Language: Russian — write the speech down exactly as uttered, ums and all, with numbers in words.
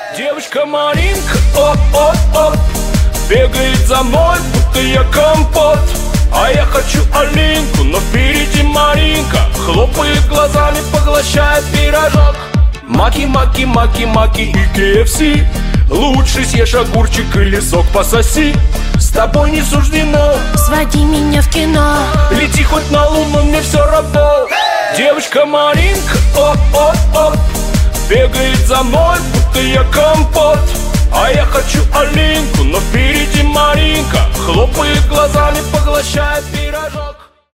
Девочка Маринка, оп-оп-оп, бегает за мной, будто я компот. А я хочу Алинку, но впереди Маринка хлопает глазами, поглощает пирожок. Маки, маки, маки, маки и кей эф си. Лучше съешь огурчик или сок пососи. С тобой не суждено, своди меня в кино. лети хоть на луну, мне все равно. Девочка Маринка, оп-оп-оп, бегает за мной, будто я компот. А я хочу Алинку, но впереди Маринка хлопает глазами, поглощает пирожок.